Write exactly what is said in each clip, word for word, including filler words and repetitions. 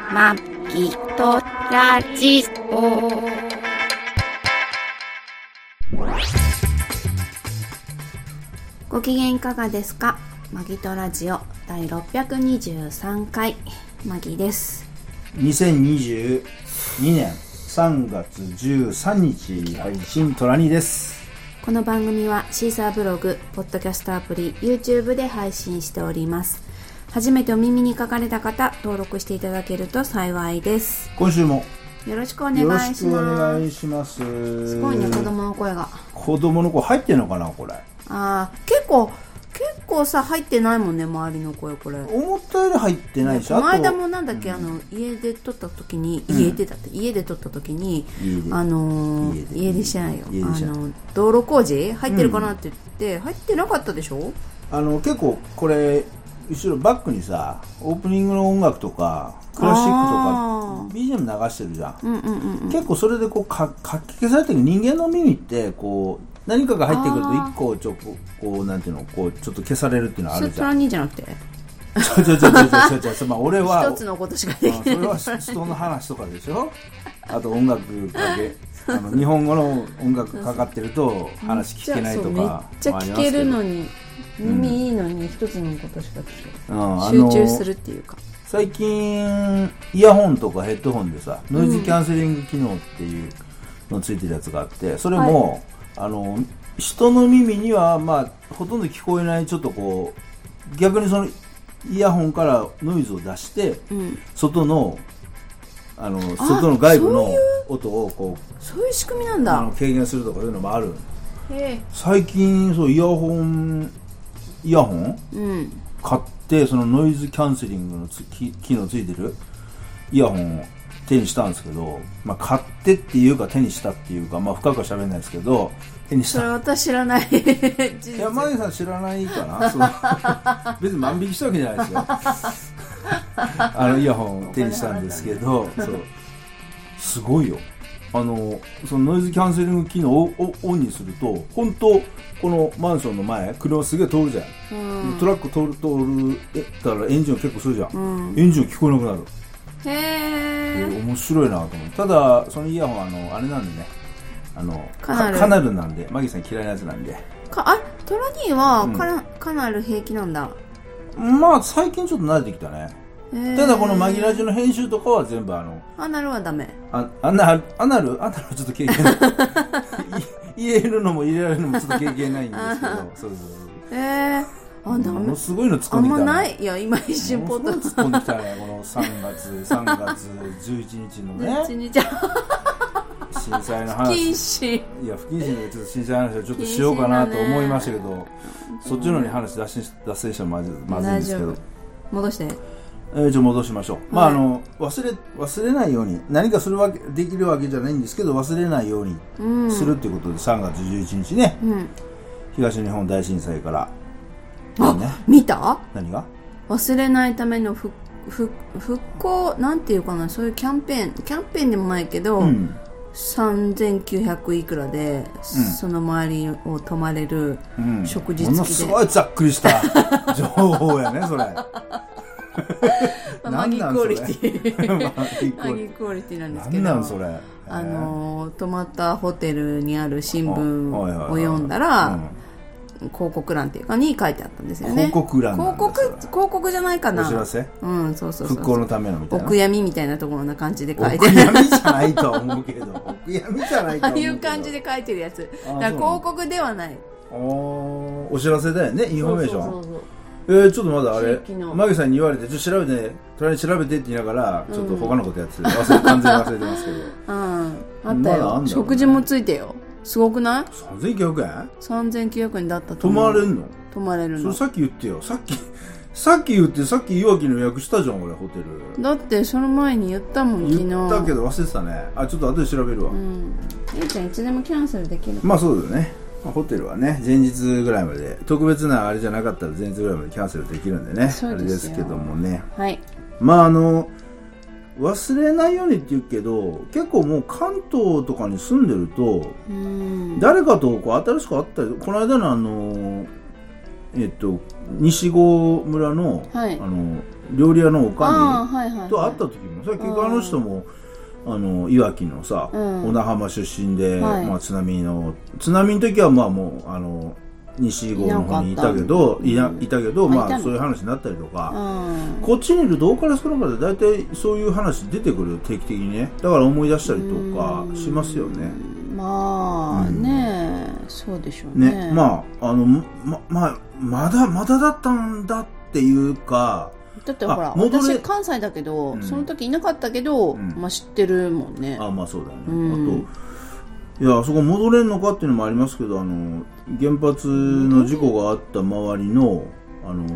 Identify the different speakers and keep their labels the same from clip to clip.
Speaker 1: まきとラジオ。ご機嫌いかがですか？マギトラジオだいろっぴゃくにじゅうさんかい、マギです。
Speaker 2: にせんにじゅうにねんさんがつじゅうさんにち配信、トラニです。
Speaker 1: この番組はシーサーブログ、ポッドキャストアプリ、YouTube で配信しております。初めてお耳に書かれた方、登録していただけると幸いです。
Speaker 2: 今週も
Speaker 1: よろしくお願いします。
Speaker 2: よろしくお願いします。
Speaker 1: すごいね、子供の声が。
Speaker 2: 子供の声入ってんのかなこれ。
Speaker 1: あー、結構結構さ入ってないもんね、周りの声。これ
Speaker 2: 思ったより入ってないでしょ。
Speaker 1: この間もなんだっけ、うん、あの家で撮った時に、うん、家でだって家で撮った時にあのー、家でしてないよ、あの道路工事入ってるかなって言って、うん、入ってなかったでしょ。あ
Speaker 2: の結構これ後ろバックにさオープニングの音楽とかクラシックとか ビージーエム 流してるじゃん、うんうんうんうん、結構それでこうかかき消されてる。人間の耳ってこう何かが入ってくると一個ちょっとこうなんていうのこうちょっと消されるっていうのはあるじゃん。
Speaker 1: それトラニじゃなくて
Speaker 2: ちょちょちょちょちょちょちょまあ俺は
Speaker 1: 一つのことしかできない。
Speaker 2: それは人の話とかでしょ。あと音楽かけあの日本語の音楽かかってると話聞けないとか
Speaker 1: めっちゃ聞けるのに耳いいのに一つのことしか聞けない、うん、集中するっていうか。
Speaker 2: 最近イヤホンとかヘッドホンでさノイズキャンセリング機能っていうのついてるやつがあって、それも、はい、あの人の耳にはまあほとんど聞こえない、ちょっとこう逆にそのイヤホンからノイズを出して、うん、外のあの外の外部の音をこう
Speaker 1: そういう仕組みなんだ。
Speaker 2: あの軽減するとかいうのもある。へ最近そうイヤホンイヤホン、うん、買ってそのノイズキャンセリングのつ機能ついてるイヤホンを手にしたんですけど、まあ、買ってっていうか手にしたっていうか、まあ、深くは喋んないですけど手にした。
Speaker 1: それ私知らない
Speaker 2: いやマギさん知らないかなそう別に万引きしたわけじゃないですよあのイヤホンを手にしたんですけどそうすごいよ。あのそのノイズキャンセリング機能をオンにすると本当このマンションの前車すげえ通るじゃん、うん、トラック通る通るえたらエンジン結構するじゃん、うん、エンジン聞こえなくなる。へー、面白いなと思って。ただそのイヤホンあのあれなんでね、あのカナルカナルなんでマギさん嫌いなやつなんで
Speaker 1: か。あ、トラニーはカナ、うん、カナル平気なんだ。
Speaker 2: まあ最近ちょっと慣れてきたね。ただこのマギラジの編集とかは全部あの
Speaker 1: アナルはダメ。
Speaker 2: あアナルアナルアナルはちょっと経験ない入れるのも入れられるのもちょっと経験ないんですけどそうそうそう。えーあものすごいの突っ込んできたね。あんまない。いや今一瞬ポッと突っ込んできたねこのさんがつさんがつじゅういちにちのねじゅういちにち震災の話。不謹慎。いや不謹慎でちょっと震災の話はちょっとしようかなと思いましたけど、そっちのに話脱線脱線したらまずまずいんですけど
Speaker 1: 戻して。
Speaker 2: えー、じゃあ戻しましょう、はい、まああの忘れ忘れないように何かするわけできるわけじゃないんですけど忘れないようにするっていうことで、さんがつじゅういちにちね、うん、東日本大震災から
Speaker 1: あ、ね、見た？
Speaker 2: 何が？
Speaker 1: 忘れないための復興なんていうかな、そういうキャンペーンキャンペーンでもないけど、うん、さんぜんきゅうひゃくいくらで、うん、その周りを泊まれる食事付きで、うん、もの
Speaker 2: すごいざっくりした情報やねそれ
Speaker 1: マギクオリティマギクオリティなんですけど、
Speaker 2: なんなんそれ、
Speaker 1: あの泊まったホテルにある新聞を読んだら、広告欄っていうかに書いてあったんですよね。
Speaker 2: 広告欄
Speaker 1: なんです。広告広告じゃないかな。
Speaker 2: お知らせ？
Speaker 1: うん、そうそうそう。
Speaker 2: 復興のためのみたいな。
Speaker 1: お悔やみみたいなところな感じで書いて
Speaker 2: る。お悔やみじゃないとは思うけど。お悔やみじゃないとは思うけど。
Speaker 1: ああいう感じで書いてるやつ。だから広告ではない。
Speaker 2: おお知らせだよね。インフォメーション。そうそうそうそう。えー、ちょっとまだあれマギさんに言われてちょっと調べてトラに調べてって言いながらちょっと他のことやってて、うん、忘れ完全に忘れてますけど
Speaker 1: うんあったよ、ま、食事もついてよ。すごくない？
Speaker 2: さんぜんきゅうひゃくえん？
Speaker 1: さんぜんきゅうひゃくえんだったと
Speaker 2: 思う。泊まれんの？
Speaker 1: 泊まれるの。
Speaker 2: それさっき言ってよ。さっきさっき言ってさっきいわきの予約したじゃん俺ホテル。
Speaker 1: だってその前に言ったもん昨日。
Speaker 2: 言ったけど忘れてたね。あちょっと後で調べるわ。うん。
Speaker 1: ゆうちゃんいつでもキャンセルできる。
Speaker 2: まあそうだよね。ホテルはね前日ぐらいまで特別なあれじゃなかったら前日ぐらいまでキャンセルできるんでね。あれですけどもね。
Speaker 1: はい。
Speaker 2: まああの忘れないようにって言うけど結構もう関東とかに住んでると誰かとこう新しく会ったりこの間のあのえっと西郷村の、はい、あの料理屋のおかみと会った時もさ、結局あの人もあのいわきのさ、うん、小名浜出身で、はい、まあ、津波の津波の時はまあもうあの西郷の方にいたけど い, い, いたけど、うん、まあそういう話になったりとか、うん、こっちにいるどうから少なかで大体そういう話出てくる、定期的にね。だから思い出したりとかしますよね。
Speaker 1: まあね、うん、そうでしょうね。
Speaker 2: ね、まああの ま, まあまだまだだったんだっていうか、
Speaker 1: だってほら私関西だけど、うん、その時いなかったけど、うん、まあ知ってるもんね。
Speaker 2: あ、まあそうだよね、うん、あといや、あそこ戻れんのかっていうのもありますけど、あの原発の事故があった周りの、あの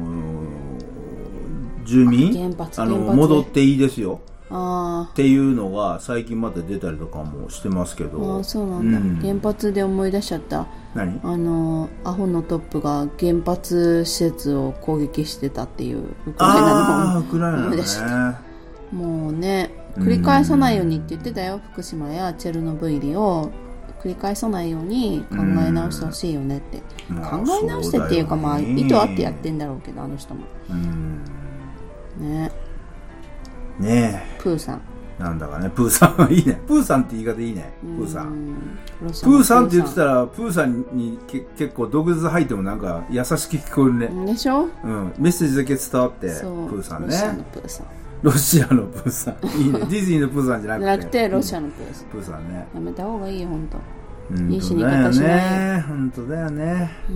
Speaker 2: 住民、原発あの原発戻っていいですよあっていうのが最近また出たりとかもしてますけど。
Speaker 1: あ、そうなんだ、うん、原発で思い出しちゃった。
Speaker 2: 何？
Speaker 1: あのアホのトップが原発施設を攻撃してたっていうウクライナの
Speaker 2: ウクライナのね、
Speaker 1: もうね、繰り返さないようにって言ってたよ、福島やチェルノブイリを繰り返さないように考え直してほしいよねって、考え直してっていうか、まあ意図あってやってんだろうけど、あの人もね
Speaker 2: ねえ、
Speaker 1: プーさん
Speaker 2: なんだかね、プーさんいいね、プーさんって言い方いいね、プーさん。プーさんって言ってたら、プーさんにけ結構毒舌入ってもなんか優しく聞こえるね。
Speaker 1: でしょ？
Speaker 2: うん、メッセージだけ伝わって、プーさんね。
Speaker 1: ロシアのプーさん。
Speaker 2: ロシアのプーさん。いいね。ディズニーのプーさんじゃなくて。
Speaker 1: じゃなくて、ロシアのプーさん。
Speaker 2: プーさんね。
Speaker 1: やめた方がいいよ、ほんと。
Speaker 2: いい死に方しない。本当だよね。うん、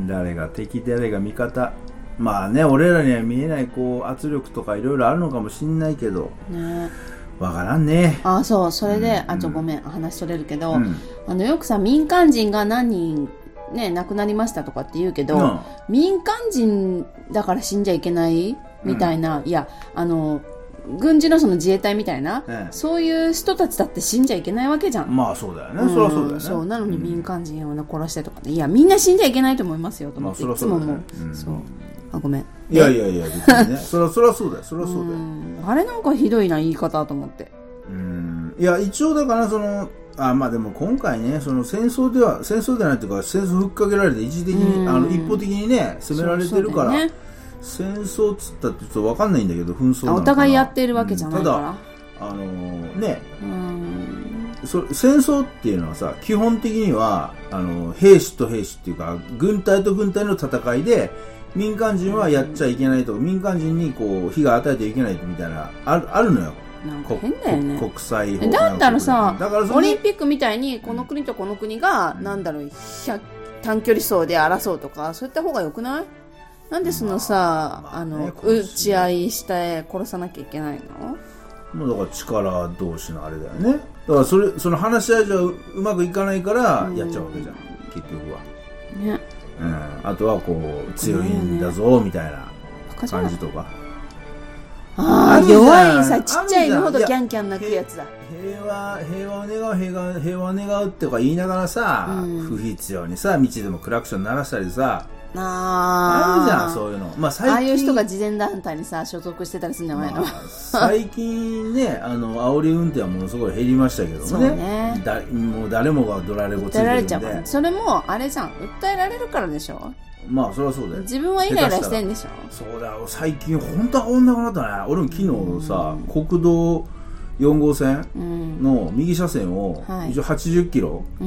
Speaker 2: 誰が敵、誰が味方。まあね、俺らには見えないこう圧力とかいろいろあるのかもしんないけど。ね。わからんね。
Speaker 1: あ、そう、それで、うん、あ、ちょ、ごめん、話それるけど、うん、あの、よくさ、民間人が何人、ね、亡くなりましたとかって言うけど、うん、民間人だから死んじゃいけないみたいな、うん、いや、あの、軍事のその自衛隊みたいな、ええ、そういう人たちだって死んじゃいけないわけじゃん。
Speaker 2: まあそうだよね。うん、そりゃそうだよね。
Speaker 1: そう、なのに民間人を、ね、殺してとかね、いや、みんな死んじゃいけないと思いますよ、と思って、まあ、いつも思う。うん、そう。あ、ごめん。
Speaker 2: いやいやいや、別にね。そりゃ、そりゃそうだよ、そりゃそうだよ。
Speaker 1: あれなんかひどいな、言い方と思って。
Speaker 2: うん。いや、一応だから、その、あ、まあでも今回ね、その戦争では、戦争ではないというか、戦争ふっかけられて一時的に、あの、一方的にね、攻められてるから、ね、戦争っつったってちょっとわかんないんだけど、紛争なのかな。お
Speaker 1: 互いやってるわけじゃないから。うん、
Speaker 2: ただ、あのー、ね、うん、そ戦争っていうのはさ、基本的には、あの、兵士と兵士っていうか、軍隊と軍隊の戦いで、民間人はやっちゃいけないとか、民間人にこう、被害与えてはいけないみたいな、ある、あるのよ。
Speaker 1: なんか変だよね。
Speaker 2: 国際法
Speaker 1: だったらさ、オリンピックみたいにこの国とこの国が、うん、なんだろう、短距離走で争うとか、そういった方がよくない？なんでそのさ、まあまあね、あの打ち合いして殺さなきゃいけないの？
Speaker 2: もうだから力同士のあれだよね。だからそれその話し合いじゃ う, うまくいかないからやっちゃうわけじゃん、うん、結局は。ね。うん。あとはこう強いんだぞ、ね、みたいな感じとか。
Speaker 1: ああ、弱いさ、ちっちゃいのほどキャンキャン泣くやつだ。
Speaker 2: 平和、平和を願う、平和、平和を願うってか言いながらさ、うん、不必要にさ、道でもクラクション鳴らしたりさ、ああるじゃん、そういうの。まあ、最近ああいう人
Speaker 1: が慈善団体にさ、所属してたりするんじゃないの、まあ、
Speaker 2: 最近ね、あの、煽り運転はものすごい減りましたけどもね。そうね。だもう誰もがドラレゴついてるんで。訴えられちゃうから。それも、あれじゃん、訴えられるからでしょ？ まあそりゃそうだよ。
Speaker 1: 自分はイライラしてんでしょ。
Speaker 2: そうだよ、最近本当は女がなったね。俺も昨日さ、うん、国道よん号線の右車線を、うん、一応はちじゅっキロ、うん、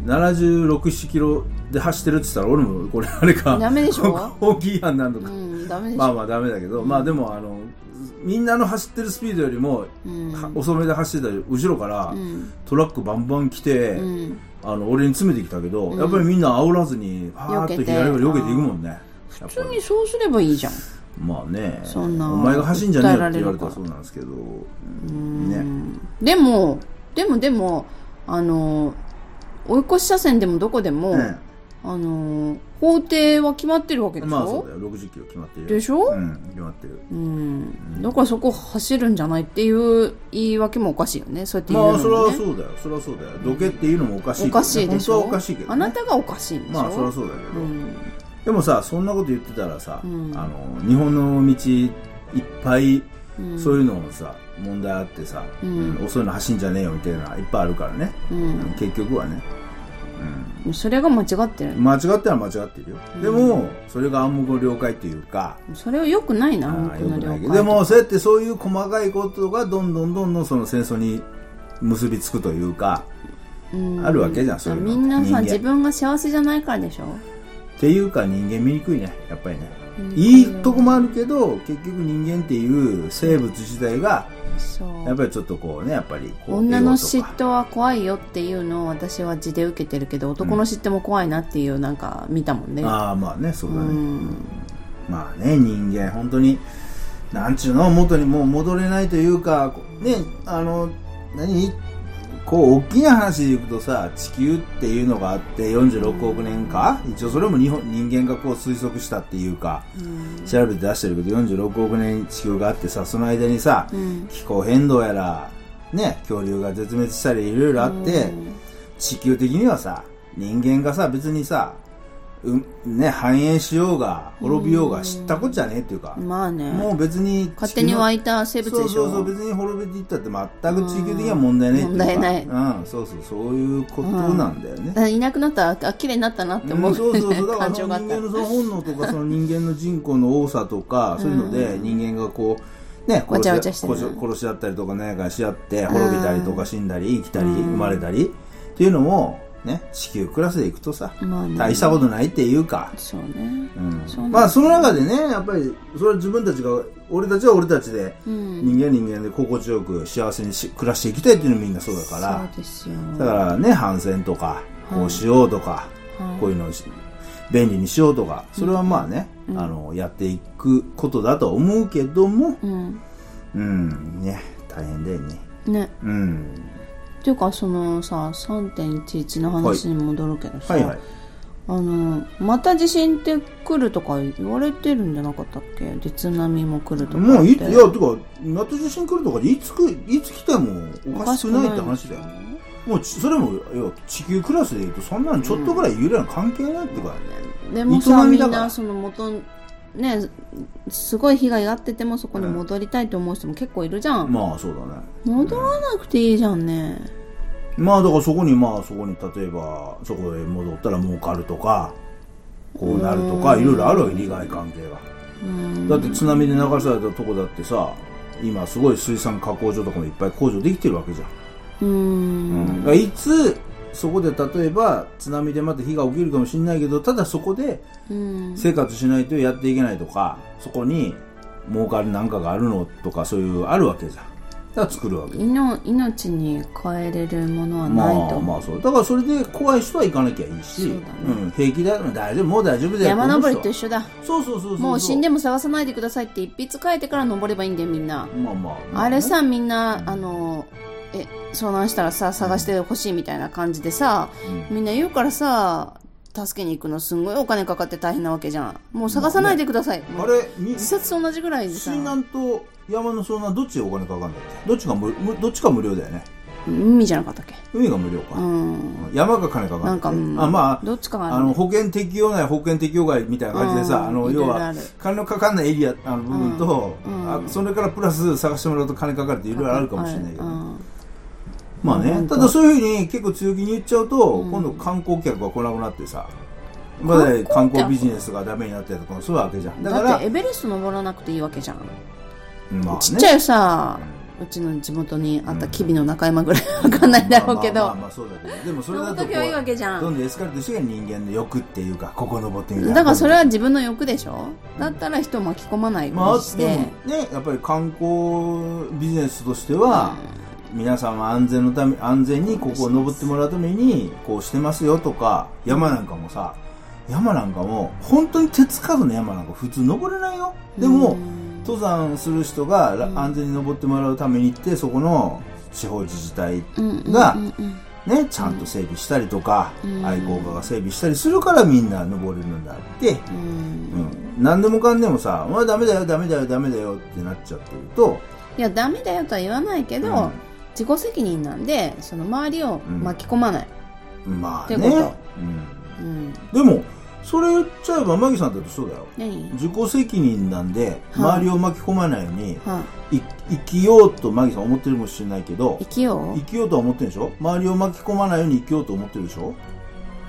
Speaker 2: ななじゅうろく、ななキロで走ってるって言ったら、俺もこれあれか
Speaker 1: ダメでしょ。
Speaker 2: 大きい違反なんとか、
Speaker 1: うん、ダメでしょ。
Speaker 2: まあまあダメだけど、うん、まあでもあのみんなの走ってるスピードよりも、うん、遅めで走ってたり後ろから、うん、トラックバンバン来て、うん、あの俺に詰めてきたけど、うん、やっぱりみんな煽らずにパーッと左から避けていくもんね。
Speaker 1: 普通にそうすればいいじゃん。
Speaker 2: まあね、そんなお前が走んじゃねえよって言われたらそうなんですけど、
Speaker 1: ね。でもでもでもあの追い越し車線でもどこでも、ね、あの法定は決まってるわけでしょ。
Speaker 2: まあそうだよ、ろくじゅっキロ決まってる
Speaker 1: でしょ。
Speaker 2: うん、決まってる。
Speaker 1: うん。だからそこ走るんじゃないっていう言い訳もおかしいよね。そうやって言うのもね。
Speaker 2: まあそれはそうだよ、それはそうだよ。どけっていうのもおかしいけど、ね。
Speaker 1: おかしいでしょ。
Speaker 2: 本当はおかしいけど、ね。
Speaker 1: あなたがおかしいんでしょ。
Speaker 2: まあそれはそうだけど。うんでもさ、そんなこと言ってたらさ、うん、あの日本の道いっぱいそういうのをさ、うん、問題あってさ、うん、遅いの走んじゃねえよみたいないっぱいあるからね、うん、結局はね、うん
Speaker 1: それが間違ってる。
Speaker 2: 間違っては間違ってるよ、うん、でもそれが暗黙の了解っていうか、
Speaker 1: それは良くないな、暗黙の了解。
Speaker 2: でもそうやってそういう細かいことがどんどんどんどんその戦争に結びつくというか、うん、あるわけじゃん。それ
Speaker 1: みんなさ、自分が幸せじゃないからでしょ
Speaker 2: っていうか、人間醜いね、やっぱりね。いいとこもあるけど、結局人間っていう生物自体がやっぱりちょっとこうね、やっぱりこう
Speaker 1: 女の嫉妬は怖いよっていうのを私は字で受けてるけど、男の嫉妬も怖いなっていうなんか見たもんね、
Speaker 2: うん、ああまあね、そうだね、うん、まあね、人間本当になんちゅうの、元にもう戻れないというかね、あの何こう大きな話でいくとさ、地球っていうのがあってよんじゅうろくおくねんか、一応それも日本人間がこう推測したっていうか、うん、調べて出してるけどよんじゅうろくおくねん地球があってさ、その間にさ、うん、気候変動やらね、恐竜が絶滅したりいろいろあって、うん、地球的にはさ、人間がさ別にさ、うんね、繁栄しようが滅びようが知ったことじゃねえっていうか、
Speaker 1: うん、まあね、
Speaker 2: もう別に
Speaker 1: 勝手に湧いた生物でしょ。
Speaker 2: そうそうそう、別に滅びていったって全く地球的には問題ないっていうか、
Speaker 1: 問題ない、
Speaker 2: うん、そうそう、そういうことなんだよね、
Speaker 1: うん、いなくなったらあ綺麗になったなって思う、うん、
Speaker 2: そうそうそう、だからその人間のその本能とかその人間の人口の多さとかそういうので人間がこうね、殺し、
Speaker 1: わちゃわちゃしてる、
Speaker 2: 殺し合ったりとか何かし合って滅びたりとか死んだり生きたり生まれたりっていうのもね、地球クラスでいくとさ、まあね、大したことないっていうか、
Speaker 1: そうね、
Speaker 2: うん、そうまあその中でね、やっぱりそれは自分たちが、俺たちは俺たちで、うん、人間は人間で心地よく幸せにし暮らしていきたいっていうのみんなそうだから、
Speaker 1: そうですよ。
Speaker 2: だからね、反戦とかこうしようとか、はい、こういうのを便利にしようとか、それはまあね、うん、あのやっていくことだと思うけども、うん、うん、ね、大変だよね。
Speaker 1: ね、
Speaker 2: うん。
Speaker 1: っていうか、そのさ さんてんいちいち の話に戻るけどさ、
Speaker 2: はいはいはい、
Speaker 1: あのまた地震って来るとか言われてるんじゃなかったっけ？で津波も来るとかって。
Speaker 2: もういいや、てかまた地震来るとかでいつくいつ来てもおかしくないって話だよ。もうそれも地球クラスでいうとそんなのちょっとぐらい揺れは関係ないっていうか、
Speaker 1: うん、でもさ、みんなその元ね、すごい被害があっててもそこに戻りたいと思う人も結構いるじゃん、
Speaker 2: うん、まあそうだね。
Speaker 1: 戻らなくていいじゃんね。
Speaker 2: まあだからそこにまあそこに例えばそこへ戻ったら儲かるとかこうなるとかいろいろあるわけ、利害関係が。だって津波で流されたとこだってさ、今すごい水産加工場とかもいっぱい工場できてるわけじゃん。うーん、うん、だからいつそこで例えば津波でまた火が起きるかもしれないけど、ただそこで生活しないとやっていけないとか、そこに儲かるなんかがあるのとか、そういうあるわけじゃん。だから作るわけ。
Speaker 1: 命に変えれるものはないと思う。
Speaker 2: まあまあそう。だからそれで怖い人は行かなきゃいいし、そうだね、うん、平気だよ、大丈夫、もう大丈夫だよ。
Speaker 1: 山登りと一緒だ。
Speaker 2: そうそうそうそう。
Speaker 1: もう死んでも探さないでくださいって一筆書いてから登ればいいんだよ、みんな。
Speaker 2: まあまあ、まあ
Speaker 1: ね、あれさ、みんなあのえ遭難したらさ探してほしいみたいな感じでさ、うん、みんな言うからさ、助けに行くのすんごいお金かかって大変なわけじゃん。もう探さないでください。
Speaker 2: まあね、あれ
Speaker 1: 自殺と同じぐらいでさ。
Speaker 2: 水難と山の遭難どっちでお金かかるんだっけ？どっちが無どっちか無料だよね。
Speaker 1: 海じゃなかったっけ？
Speaker 2: 海が無料か。うん、山が金かかる。
Speaker 1: なんか、うん、
Speaker 2: あまあ
Speaker 1: どっちかがある、
Speaker 2: ね、あの保険適用内保険適用外みたいな感じでさ、うん、あの要は金のかかんないエリアあの部分と、うん、あそれからプラス探してもらうと金かかるっていろいろあるかもしれないけど。まあね、ただそういうふうに結構強気に言っちゃうと、うん、今度観光客が来なくなってさ、まだ観光ビジネスがダメになったりとかもするわけじゃん。だから
Speaker 1: だってエベレスト登らなくていいわけじゃん。まあね、ちっちゃいさ、うちの地元にあった吉備の中山ぐらいわかんないだろうけど、
Speaker 2: まあまあまあそうだけど、でもそれだとこう
Speaker 1: いいわけじゃん。
Speaker 2: どんどんエスカレートしてが人間の欲っていうか、ここ登ってみたいな。
Speaker 1: だからそれは自分の欲でしょ。だったら人を巻き込まないようにして、ま
Speaker 2: あ、ね、やっぱり観光ビジネスとしては、うん、皆さんは安全のため安全にここを登ってもらうためにこうしてますよとか、山なんかもさ、山なんかも本当に手つかずの山なんか普通登れないよ。でも、うん登山する人が安全に登ってもらうために行って、そこの地方自治体が、ね、ちゃんと整備したりとか、愛好家が整備したりするからみんな登れるんだって、うん、何でもかんでもさ、お前ダメだよダメだよダメだよってなっちゃってると、
Speaker 1: いやダメだよとは言わないけど、うん、自己責任なんでその周りを巻き込まない、
Speaker 2: うん、まあね、ってこと、うんうん、でもそれ言っちゃえばマギさんだってそうだよ。
Speaker 1: 何？
Speaker 2: 自己責任なんで周りを巻き込まないように、はあ、生きようとマギさん思ってるかもしれないけど、
Speaker 1: 生きよう
Speaker 2: 生きようとは思ってるでしょ。周りを巻き込まないように生きようと思ってるでしょ。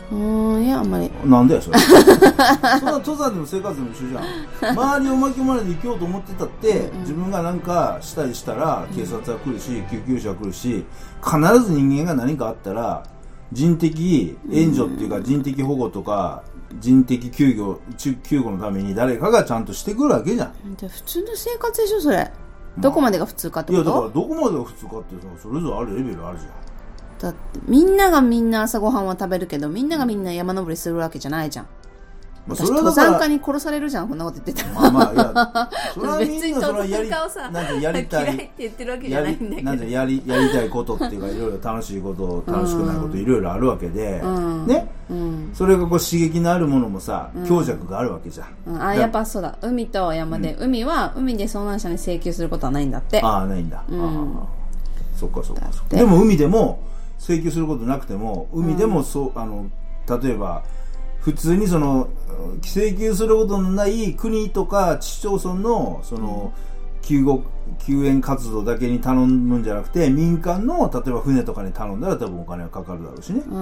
Speaker 1: うーん、いやあんまり。
Speaker 2: なんだよそれそんな登山でも生活でも一緒じゃん。周りを巻き込まれて生きようと思ってたって、うん、自分が何かしたりしたら警察は来るし、うん、救急車は来るし、必ず人間が何かあったら人的援助っていうか、人的保護とか人的救護救護のために誰かがちゃんとしてくるわけじゃん。
Speaker 1: じゃあ普通の生活でしょそれ。どこまでが普通かってこと？
Speaker 2: いやだからどこまでが普通かってそれぞれあるレベルあるじゃん。
Speaker 1: だってみんながみんな朝ごはんは食べるけどみんながみんな山登りするわけじゃないじゃん。まあ、それは登山家に殺されるじゃんこんなこと言ってたら。まあまあいやそれはみんなそれはやりなんかやりたい嫌いって言ってるわけじゃないんだけど、なんかやりやりたいことっていうかいろいろ楽しいこと楽しくないこといろいろあるわけで、うん、ね、うん、それがこう刺激のあるものもさ、うん、強弱があるわけじゃん、 うん、あやっぱそうだ海と山で、うん、海は海で遭難者に請求することはないんだって。
Speaker 2: ああないんだ、うん、あそっかそっかそっか。でも海でも請求することなくても海でもそう、うん、あの例えば普通にその請求することのない国とか市町村のその救護救援活動だけに頼むんじゃなくて民間の例えば船とかに頼んだら多分お金がかかるだろうしね。
Speaker 1: うん、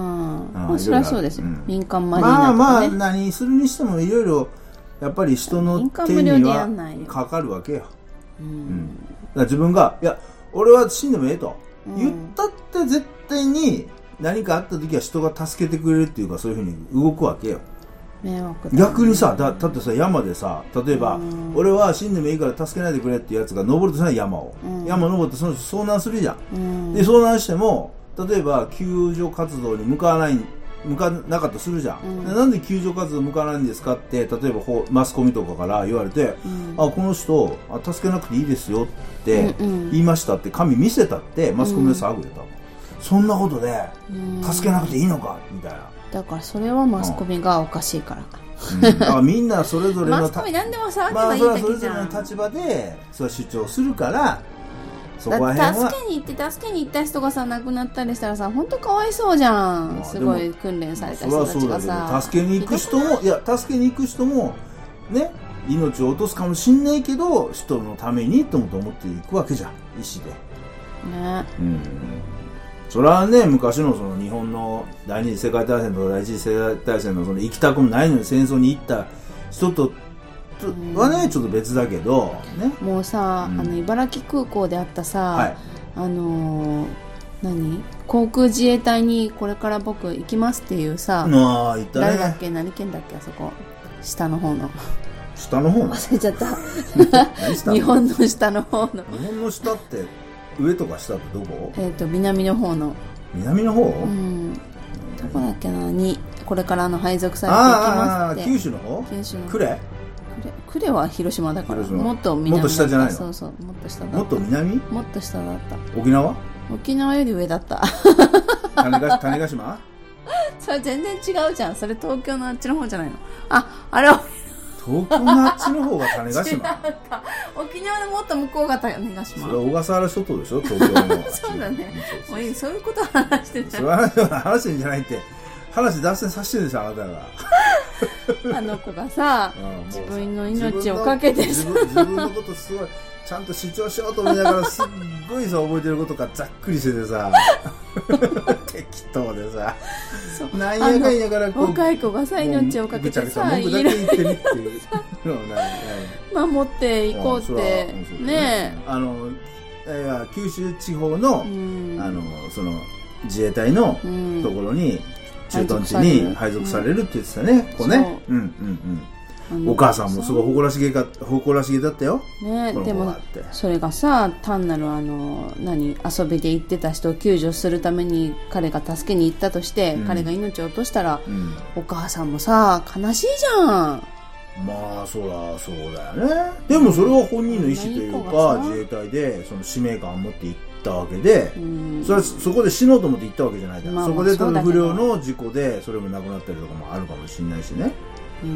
Speaker 1: まあそれはそうですよ、うん、民間マリーナとかね。
Speaker 2: まあまあ何するにしてもいろいろやっぱり人の手にはかかるわけよ。うん、うん、だから自分がいや俺は死んでもええと、うん、言ったって絶対に何かあった時は人が助けてくれるっていうかそういうふうに動くわけよ。迷惑だね。逆にさだだってさ山でさ例えば、うん、俺は死んでもいいから助けないでくれっていうやつが登るとしたら山を、うん、山登ってその人遭難するじゃん、うん、で遭難しても例えば救助活動に向かわない向かなかったとするじゃん、うん、でなんで救助活動向かわないんですかって例えばマスコミとかから言われて、うん、あこの人あ助けなくていいですよって言いましたって紙見せたってマスコミで騒ぐよ多分、うん、そんなことで助けなくていいのかみたいな。
Speaker 1: だからそれはマスコミがおかしいから、
Speaker 2: うん、だからみんなそれぞれの
Speaker 1: マスコミ何でも騒げばいいだけじゃん、まあ、それはそれぞれの立
Speaker 2: 場でそれは主張するから
Speaker 1: そこら辺は助けに行って助けに行った人がさ亡くなったりしたらさ本当かわいそうじゃん、まあ、すごい訓練された人たちがさ
Speaker 2: 助けに行く人もいや助けに行く人もね命を落とすかもしんないけど人のためにと思っていくわけじゃん意思でね、うんそれはね昔のその日本の第二次世界大戦とか第一次世界大戦のその行きたくもないのに戦争に行った人とはね、うん、ちょっと別だけど、ね、
Speaker 1: もうさ、うん、あの茨城空港であったさ、はい、あのー、何航空自衛隊にこれから僕行きますっていうさ、
Speaker 2: ああ、行ったね、
Speaker 1: 誰だっけ何県だっけあそこ下の方の
Speaker 2: 下の方の
Speaker 1: 忘れちゃった日本の下の方の
Speaker 2: 日本の下って上とか下ってどこ？
Speaker 1: えっ、ー、と南の方の
Speaker 2: 南の方？
Speaker 1: うん。どこだっけなにこれからの配属されていきますって。
Speaker 2: ああ九州の方？
Speaker 1: 九州の。
Speaker 2: 呉？
Speaker 1: 呉は広島だからもっと南。
Speaker 2: もっと下じゃないの？
Speaker 1: そうそうもっと下だった。
Speaker 2: もっと南？
Speaker 1: もっと下だった。
Speaker 2: 沖縄？
Speaker 1: 沖縄より上だった。
Speaker 2: 種子種子島？
Speaker 1: それ全然違うじゃん。それ東京のあっちの方じゃないの？ああれは。
Speaker 2: 東京のあっちの方が種子島
Speaker 1: 沖縄のもっと向こうが種子島。
Speaker 2: それは小笠原諸島でしょ東京の
Speaker 1: そうだねもういいそういうこと話してるじゃん。
Speaker 2: そういう話してんじゃないって話脱線させてるでしょあなたが
Speaker 1: あの子がさ、うん、自分の命をかけて
Speaker 2: 自分, 自分のことすごいちゃんと主張しようと思いながらすっごいさ覚えてることがざっくりしててさ適当でさなんやかんやから
Speaker 1: こう若い子がさ命をかけてさ
Speaker 2: 文句だけ言ってるっていう
Speaker 1: の守っていこうってね
Speaker 2: あの九州地方の、うん、あのその自衛隊のところに、うん、駐屯地に配属されるって言ってたね、うん、こうねうんうんうんお母さんもすごい誇らしげか誇らしげだったよ。
Speaker 1: ね、でもそれがさ単なるあの何遊びで行ってた人を救助するために彼が助けに行ったとして、うん、彼が命を落としたら、うん、お母さんもさ悲しいじゃん。
Speaker 2: まあそらそうだよね。でもそれは本人の意思というか自衛隊でその使命感を持って行ったわけで、うん、それはそこで死のうと思って行ったわけじゃないじゃん、まあ、そこで多分不良の事故でそれも亡くなったりとかもあるかもしれないしね。うん、うん、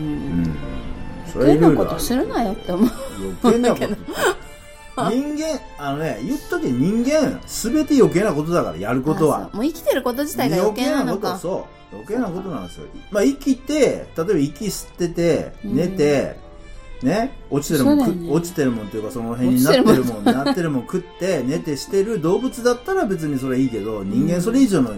Speaker 1: 余計なことするなよって思う。
Speaker 2: 余計なこと人間あのね言っとけ人間全て余計なことだからやることは
Speaker 1: もう生きてること自体が余計なのか。
Speaker 2: そう余計なことなんですよ。まあ生きて例えば息吸ってて寝て、うん、ね落ちてるもん、ね、落ちてるもんっていうかその辺になってるもんなってるもん食って寝てしてる動物だったら別にそれいいけど人間それ以上の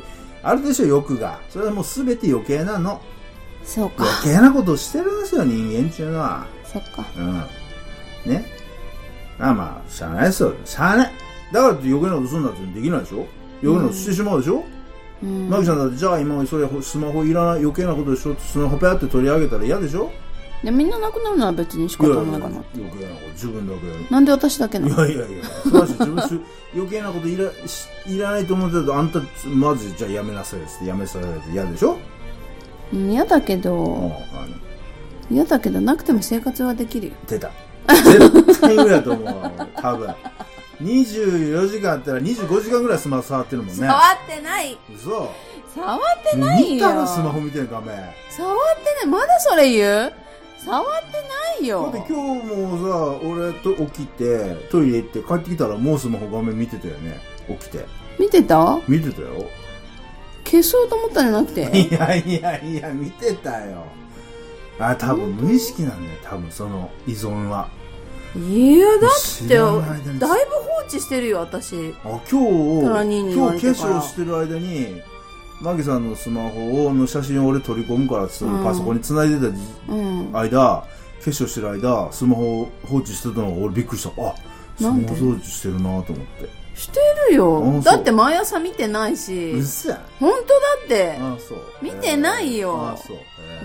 Speaker 2: あるでしょ、欲が。それはもう全て余計なの。
Speaker 1: そうか。
Speaker 2: 余計なことをしてるんですよ、人間っていうのは。
Speaker 1: そっか。
Speaker 2: うん。ね。あ、まあ、しゃあないですよ。しゃあない。だからって余計なことするんだってできないでしょ。余計なことしてしまうでしょ。うん。マギさんだって、じゃあ今それスマホいらない余計なことでしょってスマホペアって取り上げたら嫌でしょ。
Speaker 1: でみんななくなるのは別に仕方ないかな。
Speaker 2: 余計なこと自分だけ。
Speaker 1: なんで私だけなの。
Speaker 2: いやいやいや。そうだし自分余計なこといらいらないと思ってたとあんたまずじゃあやめなさいってやめさせられて嫌でしょ。
Speaker 1: 嫌だけど。嫌だけどなくても生活はできるよ。
Speaker 2: 出た。絶対無理だと思う。多分。にじゅうよじかんあったらにじゅうごじかんぐらいスマホ触ってるもんね。
Speaker 1: 触ってない。
Speaker 2: 嘘。
Speaker 1: 触ってないよ。
Speaker 2: 見たらスマホ見てる画面。
Speaker 1: 触ってない。まだそれ言う？触ってないよ。
Speaker 2: だって今日もさ、俺と起きてトイレ行って帰ってきたらもうスマホ画面見てたよね。起きて。
Speaker 1: 見てた？
Speaker 2: 見てたよ。
Speaker 1: 消そうと思ったんじゃなくて。
Speaker 2: いやいやいや見てたよ。あ、多分無意識なんだよ。多分その依存は。
Speaker 1: いやだってだいぶ放置してるよ私。
Speaker 2: あ、今日今日化粧してる間にマギさんのスマホの写真を俺取り込むからって言ったら、うん、パソコンに繋いでた間、うん、化粧してる間スマホ放置してたのが俺びっくりした。あ、スマホ掃除してるなと思って。
Speaker 1: してるよ。だって毎朝見てないし。
Speaker 2: うっせ。
Speaker 1: 本当だって。
Speaker 2: あ、そう。
Speaker 1: 見てないよ。
Speaker 2: あ、そう。
Speaker 1: うん。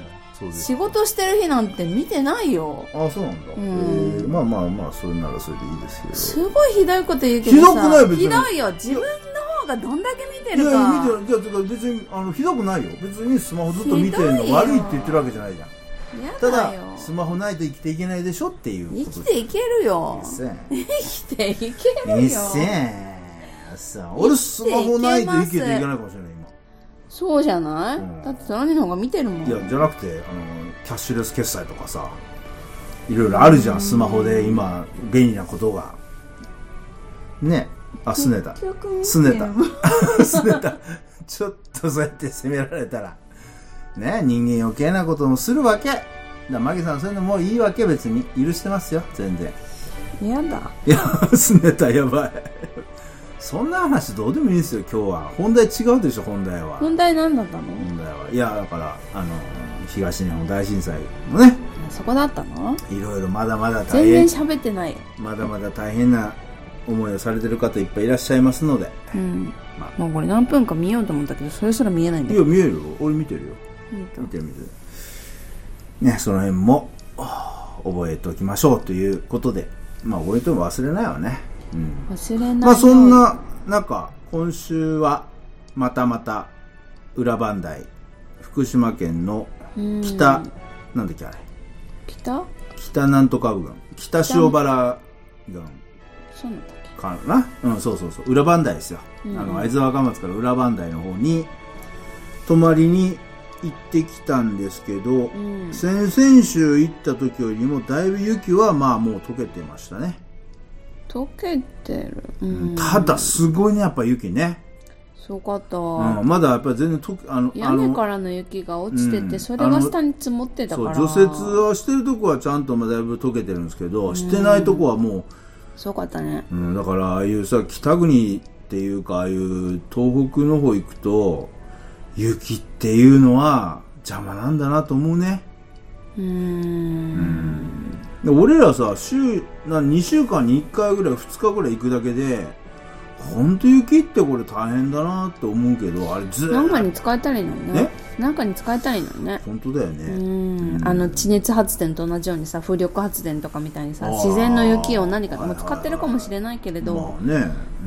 Speaker 1: 仕事してる日なんて見てないよ。
Speaker 2: あ、そうなんだ。うん、えー、まあまあまあそれならそれでいいですけど。
Speaker 1: すごいひどいこと言うけどさ。
Speaker 2: ひどくない別に。
Speaker 1: ひどいよ。自分の方がどんだけ見てるか。
Speaker 2: いや見てる。じゃあ別にあのひどくないよ。別にスマホずっと見てるの悪いって言ってるわけじゃないじゃん。ただスマホないと生きていけないでしょっていうこと。
Speaker 1: 生きていけるよ。生きていけるよ。
Speaker 2: さ、俺スマホないと生きていけないかもしれない今。
Speaker 1: そうじゃない、うん、だってトラニの方が見てるもん。
Speaker 2: いやじゃなくてあのキャッシュレス決済とかさいろいろあるじゃん。スマホで今便利なことがね。あ、すねたすねたすねたちょっとそうやって責められたらね、人間余計なこともするわけだ。マギさんそういうのもういいわけ。別に許してますよ全然。
Speaker 1: やだ。
Speaker 2: いやすねたやばいそんな話どうでもいいですよ今日は。本題違うでしょ。本題は
Speaker 1: 本題何だったの。
Speaker 2: 本題はいやだからあの東日本大震災のね
Speaker 1: そこだったの。
Speaker 2: いろいろまだまだ大変
Speaker 1: 全然喋ってないよ。
Speaker 2: まだまだ大変な思いをされてる方いっぱいいらっしゃいますので、
Speaker 1: うん、まあ、もうこれ何分か見ようと思ったけどそれすら見えないんだよ。
Speaker 2: いや見えるよ。俺見てるよ。見てる見てるね。その辺も覚えておきましょうということで、まあ覚えても忘れないわね。うん、
Speaker 1: 忘れない。
Speaker 2: まあそんな中今週はまたまた裏磐梯福島県の北なんだっけあれ
Speaker 1: 北
Speaker 2: 北なんとか郡北塩原郡
Speaker 1: そうなんだっけ
Speaker 2: かな。うんそうそうそう裏磐梯ですよ、うん、あの会津若松から裏磐梯の方に泊まりに行ってきたんですけど、うん、先々週行った時よりもだいぶ雪はまあもう溶けてましたね。
Speaker 1: 溶けてる、うん、
Speaker 2: ただすごいねやっぱ雪ね。
Speaker 1: すごかった、
Speaker 2: うん、まだやっぱり全然とあの
Speaker 1: 屋根からの雪が落ちてて、うん、それが下に積もってたから。
Speaker 2: そう除雪はしてるとこはちゃんとだいぶ溶けてるんですけど、うん、してないとこはもう
Speaker 1: すごかったね、
Speaker 2: うん、だからああいうさ北国っていうかああいう東北の方行くと雪っていうのは邪魔なんだなと思うね。うーんうん、俺らさ週なにしゅうかんにいっかいぐらいふつかぐらい行くだけで本当雪ってこれ大変だなって思うけど、あれずっと
Speaker 1: なんかに使えたらいいのにね。なんかに使えたらいいのにね。
Speaker 2: 本当だよね。う
Speaker 1: ん、あの地熱発電と同じようにさ風力発電とかみたいにさ自然の雪を何かも使ってるかもしれないけれど、
Speaker 2: まあね、うん、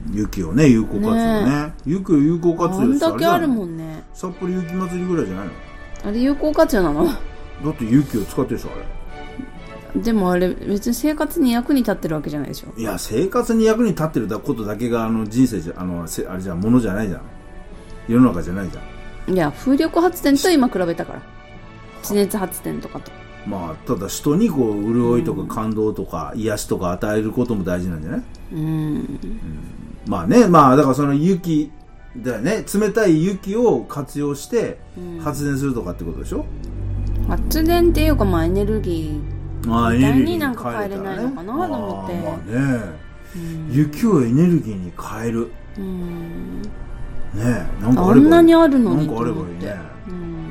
Speaker 2: 雪をね有効活用ね、ね雪を有効活用して
Speaker 1: あんだけあるもんね。
Speaker 2: 札幌雪祭りぐらいじゃないの。
Speaker 1: あれ有効活用なの。
Speaker 2: だって雪を使ってるでしょあれ。
Speaker 1: でもあれ別に生活に役に立ってるわけじゃないでしょ。
Speaker 2: いや生活に役に立ってることだけがあの人生じゃあのあれじゃものじゃないじゃん。世の中じゃないじゃん。
Speaker 1: いや風力発電と今比べたから地熱発電とかと
Speaker 2: まあただ人にこう潤いとか感動とか、うん、癒しとか与えることも大事なんじゃない。うん、うん、まあねまあだからその雪だよね冷たい雪を活用して発電するとかってことでしょ、
Speaker 1: うん、発電っていうかまあエネルギーまあ、エネルギーになんか変えれないのかなと思って。
Speaker 2: まあ、まあね、うん、雪をエネルギーに変える。うんねえ、なんかあればいい、
Speaker 1: あんなにあるのに
Speaker 2: なんかあればいいね、
Speaker 1: うん、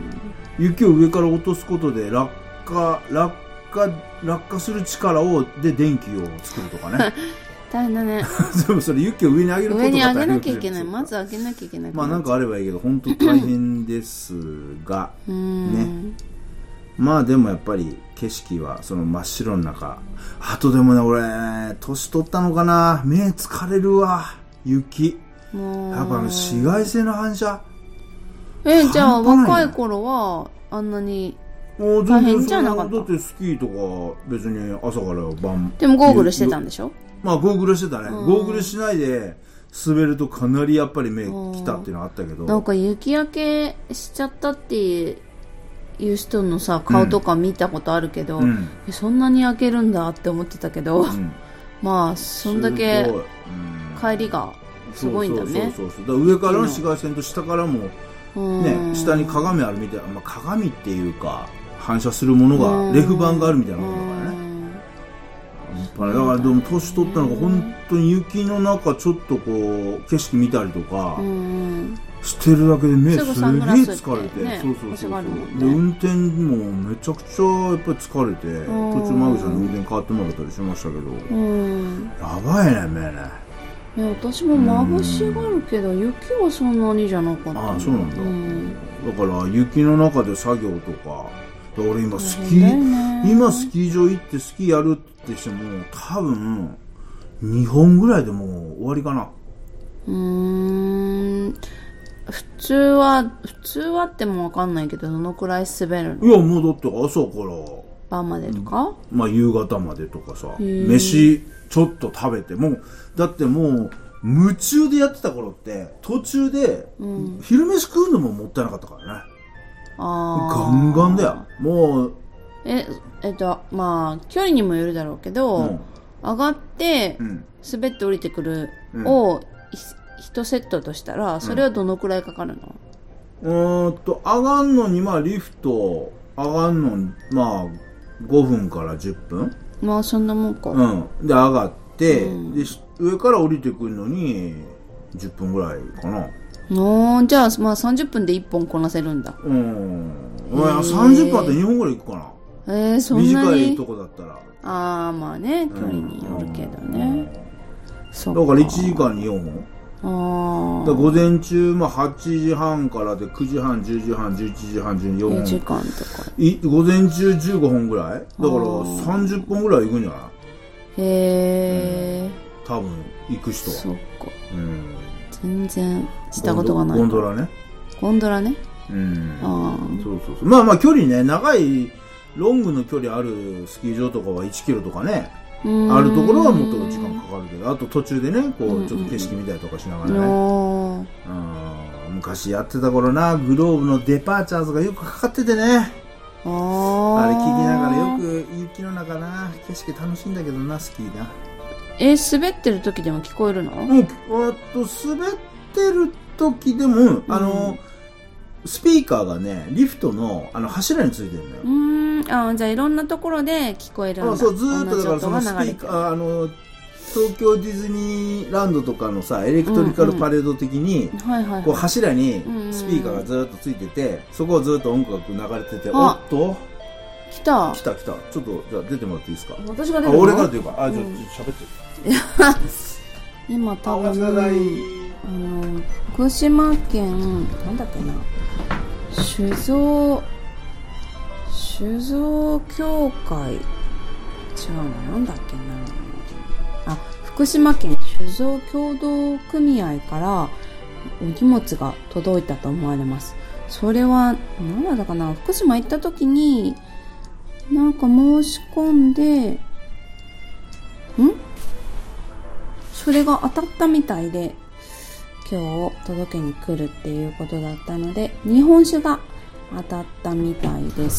Speaker 2: 雪を上から落とすことで落下落下落下する力をで電気を作るとかね
Speaker 1: 大変だね
Speaker 2: でもそれ雪を上に上げることが
Speaker 1: 上に上げ
Speaker 2: 大変
Speaker 1: なきゃいけない、まず上げなきゃいけない、
Speaker 2: まあなんかあればいいけど本当大変ですがね。まあでもやっぱり景色はその真っ白の中、あとでもね俺年取ったのかな、目疲れるわ、雪もうやっぱ紫外線の反射。
Speaker 1: えじゃあ若い頃はあんなに大変じゃなかった？
Speaker 2: だってスキーとか別に朝から晩
Speaker 1: でもゴーグルしてたんでしょ？
Speaker 2: まあゴーグルしてたね、うん、ゴーグルしないで滑るとかなりやっぱり目きたっていうのはあったけど、
Speaker 1: なんか雪焼けしちゃったっていう人のさ顔とか見たことあるけど、うん、そんなに焼けるんだって思ってたけど、うん、まあそんだけ帰りがすごいんだね。
Speaker 2: そうそうそうそう、だから上からの紫外線と下からもね、下に鏡あるみたいな、まあ、鏡っていうか反射するものがレフ板があるみたいなものだからね。だからでも年取ったのが本当に雪の中ちょっとこう景色見たりとかしてるだけで目すげえ疲れて、ね、そうそうそうそう、ね、で運転もめちゃくちゃやっぱり疲れて途中マグさんに運転変わってもらったりしましたけど、やばいね目ね。
Speaker 1: いや私も眩しがるけど雪はそんなにじゃなかった。
Speaker 2: ああそうなんだ、うん、だから雪の中で作業とか、俺今スキー今スキー場行ってスキーやるってしても多分にほんぐらいでもう終わりかな。
Speaker 1: うーん普通は普通はっても分かんないけどどのくらい滑るの？
Speaker 2: いやもうだって朝から
Speaker 1: 晩までとか、
Speaker 2: うん、まあ夕方までとかさ、飯ちょっと食べてもうだってもう夢中でやってた頃って途中で昼飯食うのももったいなかったからね、うん、ガンガンだよもう。
Speaker 1: ええっとまあ距離にもよるだろうけど、うん、上がって、うん、滑って降りてくるを一セットとしたらそれはどのくらいかかるの？
Speaker 2: うん、うーんと上がんのにまあリフト上がんのにまあごふんからじゅっぷん、
Speaker 1: まあそんなもんか、
Speaker 2: うん、で上がって、うん、で上から降りてくるのにじゅっぷんぐらいかな。
Speaker 1: おじゃあまあさんじゅっぷんでいっぽんこなせるんだ。
Speaker 2: うん、まあ、さんじゅっぷんあってにほんぐらい行くかな。
Speaker 1: えー、そんなに
Speaker 2: 短いとこだったら。
Speaker 1: ああまあね距離によるけどね、うんうん、
Speaker 2: そうかだからいちじかんによんほん。あだ午前中、まあ、はちじはんからでくじはんじゅうじはんじゅういちじはんじゅうよんほん
Speaker 1: にじかんとか
Speaker 2: い午前中じゅうごほんぐらいだからさんじゅっぽんぐらい行くんじゃない？
Speaker 1: へえ、
Speaker 2: うん、多分行く人は
Speaker 1: そっか、うん、全然したことがない。
Speaker 2: ゴンドラね
Speaker 1: ゴンドラね、
Speaker 2: うん、あそうそうそうまあまあ距離ね長いロングの距離あるスキー場とかはいちキロとかねあるところはもっと時間かかるけど、あと途中でねこうちょっと景色見たりとかしながらね、うんうん、昔やってた頃なグローブのデパーチャーズがよくかかっててね、あれ聞きながらよく雪の中な景色楽しいんだけどなスキーな。
Speaker 1: えー、滑ってる時でも聞こえるの？
Speaker 2: うん、あと滑ってる時でも、うん、あのスピーカーがねリフトのあの柱についてるんだよ。う
Speaker 1: ーんあじゃあいろんなところで聞こえるんだ。
Speaker 2: あそうずーっとだからそのスピーカーあの東京ディズニーランドとかのさエレクトリカルパレード的に、うんうんはいはいはい、こう柱にスピーカーがずーっとついててそこをずーっと音楽流れてておっと
Speaker 1: 来た
Speaker 2: 来た来たちょっとじゃあ出てもらっていいですか？
Speaker 1: 私が出るの？
Speaker 2: あ俺からというかあじゃあ、うん、ちょっと喋って
Speaker 1: 今多分あの福島県なんだっけな酒造酒造協会違うのなんだっけなあ福島県酒造協同組合からお荷物が届いたと思われます。それは何だったかな福島行った時になんか申し込んでんそれが当たったみたいで今日届けに来るっていうことだったので日本酒が当たったみたいです。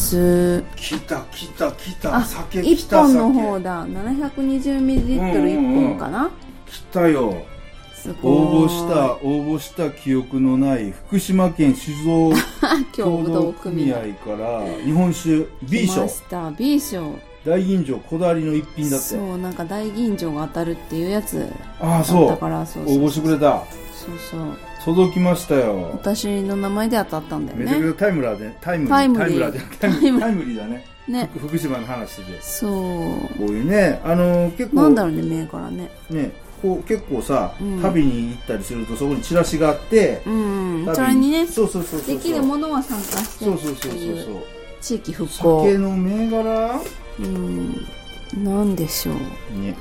Speaker 2: 来た来た来た酒来た
Speaker 1: いっぽんの方だ ななひゃくにじゅうミリリットルいっぽんかな。
Speaker 2: 来たよ応募した応募した記憶のない福島県酒造協同組合から日本酒 B 賞来ま
Speaker 1: した B 賞
Speaker 2: 大吟醸こだわりの一品だって。
Speaker 1: そうなんか大吟醸が当たるっていうやつ
Speaker 2: ああそう
Speaker 1: だったからそうそう
Speaker 2: 応募してくれた。
Speaker 1: そうそう
Speaker 2: 届きましたよ。
Speaker 1: 私の名前で当たったんだよね。
Speaker 2: めちゃくちゃタイムラーでタイムリー
Speaker 1: タイムリー
Speaker 2: タイムラーでタイムタイムリーだね。
Speaker 1: ね、
Speaker 2: 福島の話で。
Speaker 1: そう。
Speaker 2: こういうね、あの結構
Speaker 1: なんだろうね、銘柄ね。
Speaker 2: ね、こう結構さ、
Speaker 1: うん、
Speaker 2: 旅に行ったりするとそこにチラシがあって、
Speaker 1: うん、それにね、
Speaker 2: そうそうそうそう、
Speaker 1: できるものは参加して
Speaker 2: そうそうそうそうそう。
Speaker 1: 地域復興。
Speaker 2: 酒の銘柄、
Speaker 1: うん、なんでしょう。ね。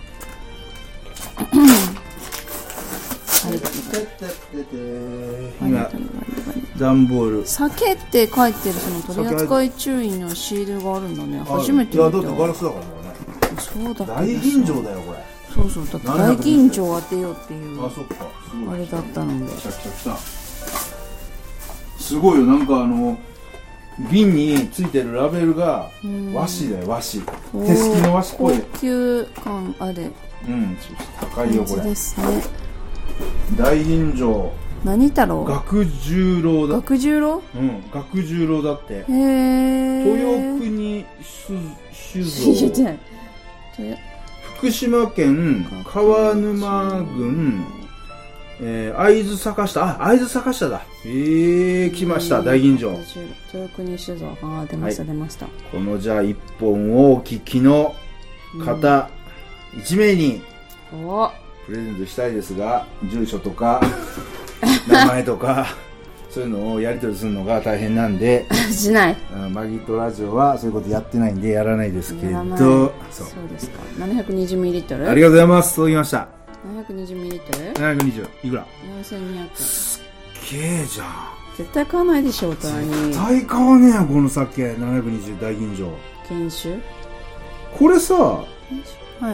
Speaker 2: 今段ボール
Speaker 1: 酒って書いてるその取扱注意のシールがあるんだね。初めて見た。
Speaker 2: いやだってガラスだからね。
Speaker 1: そうだ。
Speaker 2: 大吟醸だよこれ。
Speaker 1: そうそう、だって大吟醸を当てようっていう
Speaker 2: あそっか
Speaker 1: あれだったので。
Speaker 2: 来た来た来た。すごいよ、なんかあの瓶についてるラベルが和紙だよ、和紙。手すきの和紙っぽい。
Speaker 1: 高級感ある。
Speaker 2: うん、高いよこれ。
Speaker 1: ですね。
Speaker 2: 大吟醸。
Speaker 1: 何太郎？
Speaker 2: 学十郎だ。
Speaker 1: 学十郎？
Speaker 2: うん、学十郎だって。
Speaker 1: へえ。
Speaker 2: 豊国酒造。福島県川沼郡、えー、会津坂下、あ、会津坂下だ。えー、来ました、大吟醸。
Speaker 1: 豊国酒造、あ、出ました、はい、出ました。
Speaker 2: このじゃあ一本をお聞きの方一名にプレゼントしたいですが、住所とか名前とかそういうのをやり取りするのが大変なんで
Speaker 1: しない。
Speaker 2: マギトラジオはそういうことやってないんでやらないですけど、
Speaker 1: そうですか。ななひゃくにじゅうミリリットル。
Speaker 2: ありがとうございます。届きました。
Speaker 1: ななひゃくにじゅうミリリットル。
Speaker 2: ななひゃくにじゅういくら？よ
Speaker 1: んせんにひゃく。
Speaker 2: すっげえじゃん。
Speaker 1: 絶対買わないでしょ、大人に。
Speaker 2: 絶対買わねえよこの酒。ななひゃくにじゅう大吟醸。
Speaker 1: 研修。こ
Speaker 2: れさ、はい。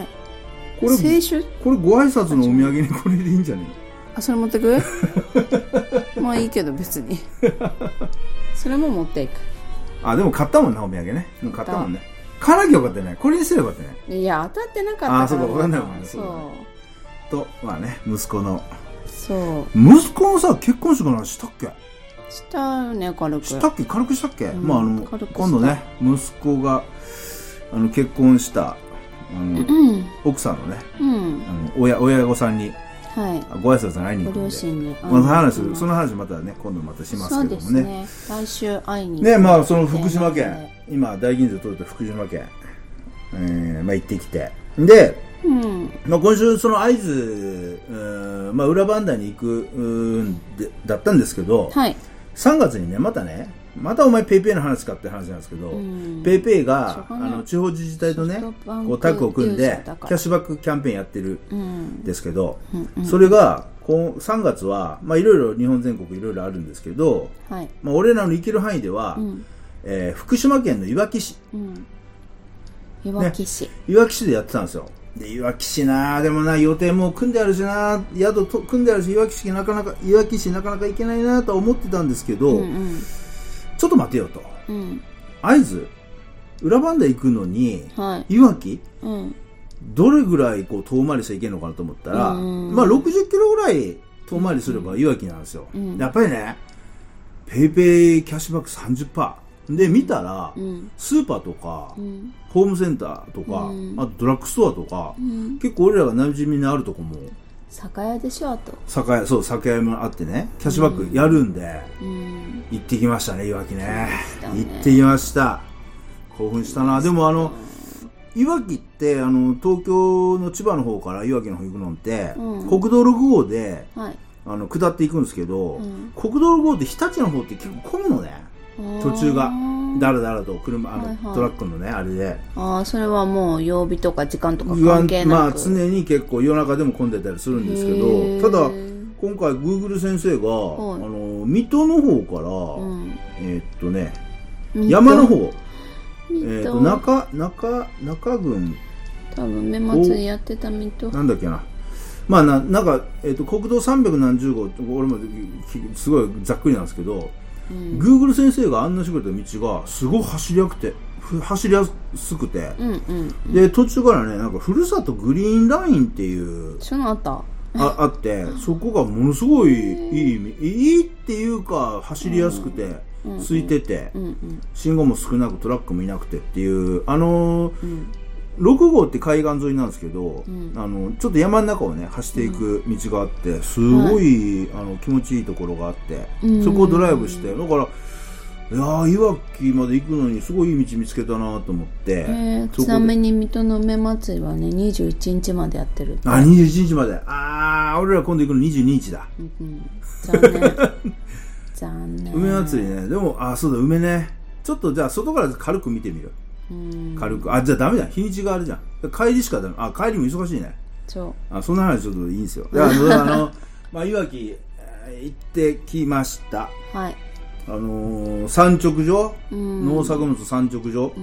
Speaker 2: これ
Speaker 1: 清酒？
Speaker 2: これご挨拶のお土産にこれでいいんじゃねえ？
Speaker 1: あ、それ持ってく？まあいいけど別にそれも持っていく。
Speaker 2: あ、でも買ったもんな、お土産ね。買ったもんね。買わなきゃよかったね。これにすればよかった
Speaker 1: ね。いや、当たってなかったから。
Speaker 2: あ、そうか、分かんないもんね。
Speaker 1: そう。
Speaker 2: と、まあね、息子の。
Speaker 1: そう。
Speaker 2: 息子のさ、結婚式の話したっけ？
Speaker 1: したね、軽く。
Speaker 2: したっけ？軽くしたっけ？
Speaker 1: うん、
Speaker 2: まああの、今度ね、息子が、あの、結婚した、あの、うん、奥さんのね、うん、あの親、親御さんに、はい、ご挨拶会いに行くんで、
Speaker 1: ご両親に、
Speaker 2: まあ、話す、その話またね、今度またしますけどもね。
Speaker 1: そうですね。来週会いに
Speaker 2: ね、まあその福島県、今大吟醸取れた福島県、えー、まあ行ってきて、で、うん、まあ今週その会津、うん、まあ裏磐梯に行くうんでだったんですけど、はい、さんがつにねまたね。またお前ペイペイの話かって話なんですけど、うん、ペイペイがあの地方自治体とねこうタッグを組んでキャッシュバックキャンペーンやってるんですけど、うんうん、それがこうさんがつはまあいろいろ日本全国いろいろあるんですけど、はい、まあ俺らの行ける範囲では、うんえー、福島県のいわき市、うん、
Speaker 1: いわき市、
Speaker 2: ね、いわき市でやってたんですよ。でいわき市なでもな予定も組んであるしな宿と組んであるしいわき市なかなかいわき市なかなか行けないなとは思ってたんですけど、うんうんちょっと待てよと、うん、会津裏磐梯行くのに、はい、いわき、うん、どれぐらいこう遠回りしていけるのかなと思ったら、まあろくじゅっキロぐらい遠回りすればいわきなんですよ、うん、やっぱりねペイペイキャッシュバック さんじゅっパーセント で見たら、うん、スーパーとか、うん、ホームセンターとか、うん、あとドラッグストアとか、うん、結構俺らが馴染みのあるとこも
Speaker 1: 酒屋でしょあと
Speaker 2: 酒屋そう酒屋もあってねキャッシュバックやるんで、うん、行ってきましたねいわき ね, ね行ってきました興奮したな。でもあのいわきってあの東京の千葉の方からいわきの方行くのって、うん、国道ろくごうで、はい、あの下っていくんですけど、うん、国道ろくごうって日立の方って結構混むのね途中がだらだらと車あの、はいはい、トラックのねあれで
Speaker 1: ああそれはもう曜日とか時間とか関係なく
Speaker 2: まあ常に結構夜中でも混んでたりするんですけどただ今回 Google 先生が、はい、あの水戸の方から、うん、えー、っとね山の方えー、っと中中中郡
Speaker 1: 多分目松でやってた水戸
Speaker 2: なんだっけなまあななんか、えー、っと国道さんびゃくなんじゅうごう俺もすごいざっくりなんですけどうん、Google 先生が案内してくれた道がすごい走りやくて走りやすくて、うんうんうん、で途中からねなんかふるさとグリーンラインっていう
Speaker 1: そのあった
Speaker 2: あ, あってそこがものすごいいいいいっていうか走りやすくて、うん、空いてて、うんうん、信号も少なくトラックもいなくてっていうあのーうん、 ろく号って海岸沿いなんですけど、
Speaker 1: うん、
Speaker 2: あのちょっと山の中をね走っていく道があって、すごい、はい、あの気持ちいいところがあって、うん、そこをドライブして、だからいやーいわきまで行くのにすごいいい道見つけたなと思って、
Speaker 1: えー、ちなみに水戸の梅祭りはねにじゅういちにちまでやってるって。
Speaker 2: あ、にじゅういちにちまで。あー俺ら今度行くのにじゅうににちだ、
Speaker 1: うん、残念残念。
Speaker 2: 梅祭りね。でもあそうだ梅ね、ちょっとじゃあ外から軽く見てみる。うん、軽く。あじゃあダメだ、日にちがあるじゃん。帰りしかダメ。あ帰りも忙しいね。
Speaker 1: そう
Speaker 2: あそんな話ちょっといいんですよ。いやあのあのまあいわき行ってきました。
Speaker 1: はい。
Speaker 2: あのー、産直所、うん、農作物産直所、うん、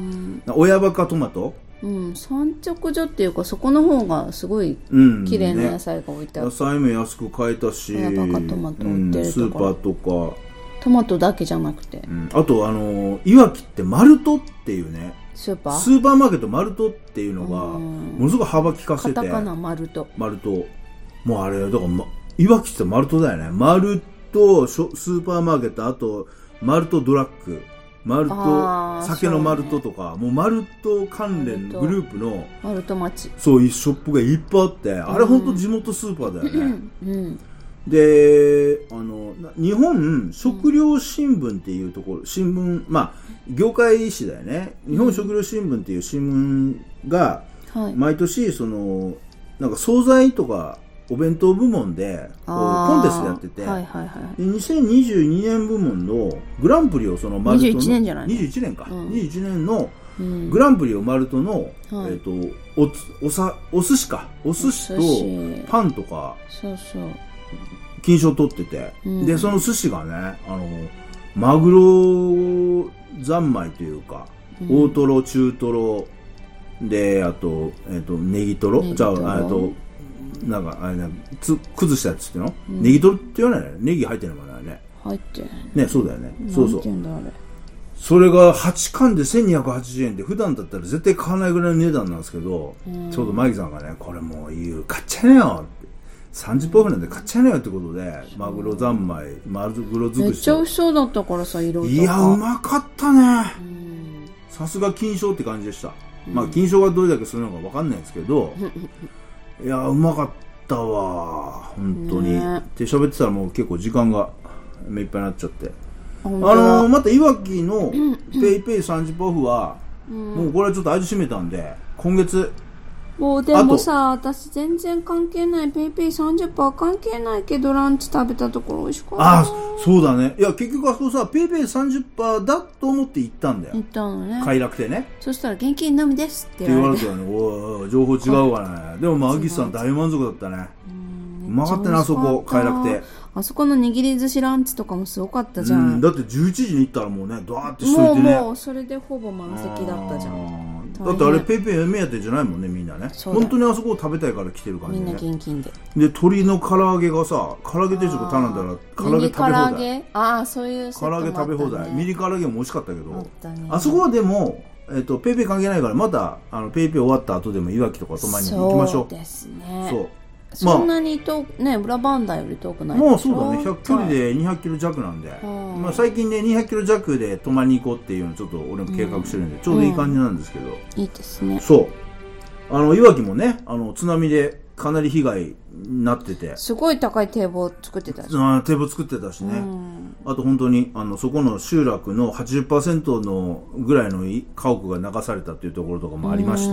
Speaker 2: 親バカトマト、
Speaker 1: うん、産直所っていうかそこの方がすごい綺麗な野菜が置いてある、
Speaker 2: うんね、野菜も安く買えたし、
Speaker 1: 親バカトマト売ってるとか、うん、
Speaker 2: スーパーとか
Speaker 1: トマトだけじゃなくて、
Speaker 2: うん、あとあのー、いわきってマルトっていうね
Speaker 1: スーパー
Speaker 2: スーパーマーケットマルトっていうのがものすごく幅利かせて、
Speaker 1: カタカナマルト
Speaker 2: マルトもうあれだから、ま、いわきってマルトだよね。マルトスーパーマーケット、あとマルトドラッグ、マルト酒のマルトとか、ね、もうマルト関連グループの
Speaker 1: マルト町、
Speaker 2: そういうショップがいっぱいあって、あれ本当地元スーパーだよね、
Speaker 1: うんうん、
Speaker 2: であの日本食料新聞っていうところ、新聞まあ業界紙だよね。日本食料新聞っていう新聞が毎年そのなんか惣菜とかお弁当部門でこうコンテストやってて、はいはいはい、でにせんにじゅうにねん部門のグランプリをそのマルトの
Speaker 1: にじゅういちねんじゃないの？
Speaker 2: にじゅういちねんか、うん、にじゅういちねんのグランプリをマルトの、うん、えー、と お, お, さお寿司かお寿司とパンとか
Speaker 1: そうそう
Speaker 2: 金賞取ってて、うん、でその寿司がねあのマグロ三昧というか、うん、大トロ中トロであと、えー、とネギトロじゃああとなんかあれねつ崩したやつっていうの、うん、ネギトロって言わないね。ネギ入ってるのかなね。
Speaker 1: 入って
Speaker 2: ねそうだよね。そうそう。
Speaker 1: なんて言うんだあれ。そ
Speaker 2: れがはちかんでせんにひゃくはちじゅうえんで普段だったら絶対買わないぐらいの値段なんですけど、うん、ちょうどマギさんがねこれもういい買っちゃえよってさんじゅっパーオフなんで買っちゃえよってことで、うん、マグロ三昧マグロ尽くし
Speaker 1: めっちゃ美味しそうだったからさ色々。
Speaker 2: いやうまかったね。さすが金賞って感じでした。うん、まあ金賞がどれだけするのか分かんないですけど。いやうまかったわ本当に、ね、って喋ってたらもう結構時間が目いっぱいになっちゃって、あのー、またいわきのペイペイ さんじゅっパーセント オフは、うん、もうこれはちょっと味しめたんで今月
Speaker 1: もうでもさ私全然関係ないペイペイ さんじゅっパーセント 関係ないけどランチ食べたところ美味しかった。
Speaker 2: あそうだね。いや結局あそこさペイペイ さんじゅっパーセント だと思って行ったんだよ。
Speaker 1: 行ったのね
Speaker 2: 快楽亭ね。
Speaker 1: そしたら現金のみですって
Speaker 2: 言われてって言われておい情報違うからね。でもマギさん大満足だったね。うまかったねあそこ快楽亭。
Speaker 1: あそこの握り寿司ランチとかもすごかったじゃん。
Speaker 2: うんだってじゅういちじに行ったらもうねドワーってしといてね。
Speaker 1: もうもうそれでほぼ満席だったじゃん。
Speaker 2: だってあれペイペイ目当てじゃないもんねみんなね。本当にあそこを食べたいから来てる感じ、ね、
Speaker 1: みんな現金で。で
Speaker 2: 鶏の唐揚げがさ唐揚げ定食頼んだら唐揚げ食べ放題。
Speaker 1: ああそういう
Speaker 2: 唐揚げ食べ放題。ミニ唐揚げも美味しかったけど あ,、ね、あそこはでもえー、とペイペイ関係ないからまたあのペイペイ終わった後でもいわきとか泊まりに行きましょう。
Speaker 1: そうですね。
Speaker 2: そう
Speaker 1: そんなに遠く、ね、裏バンダより遠くないでしょ。
Speaker 2: もうそうだねひゃく距離でにひゃくキロ弱なんで、まあ、最近ねにひゃくキロ弱で泊まりに行こうっていうのをちょっと俺も計画してるんで、うん、ちょうどいい感じなんですけど、
Speaker 1: うん、いいですね。
Speaker 2: そうあのいわきもねあの津波でかなり被害になってて
Speaker 1: すごい高い堤防作ってたし、
Speaker 2: あ堤防作ってたしね、うん、あと本当にあのそこの集落の はちじゅっパーセント のぐらいの家屋が流されたっていうところとかもありまして、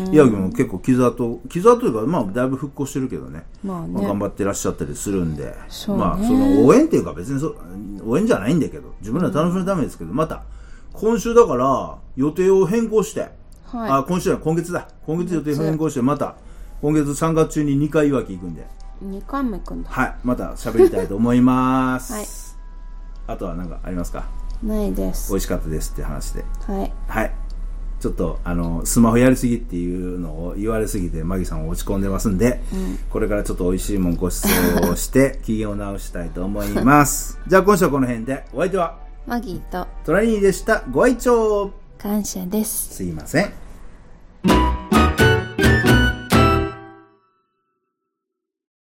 Speaker 2: いわきも結構傷跡傷跡というかまあだいぶ復興してるけどね、まあねまあ、頑張ってらっしゃったりするんで、そうね、まあその応援っていうか別にそ応援じゃないんだけど自分ら楽しむためですけど、また今週だから予定を変更して、はい、あ今週は今月だ今月予定を変更してまた今月さんがつ中ににかいいわき行くんで
Speaker 1: にかいも行くんだ。
Speaker 2: はいまた喋りたいと思います、はい、あとは何かありますか。
Speaker 1: ないです。
Speaker 2: 美味しかったですって話で
Speaker 1: はい
Speaker 2: はいちょっとあのスマホやりすぎっていうのを言われすぎてマギさん落ち込んでますんで、うん、これからちょっと美味しいもんご馳走をして機嫌を直したいと思いますじゃあ今週はこの辺でお相手は
Speaker 1: マギーと
Speaker 2: トラニーでした。ご愛聴
Speaker 1: 感謝です。
Speaker 2: すいません。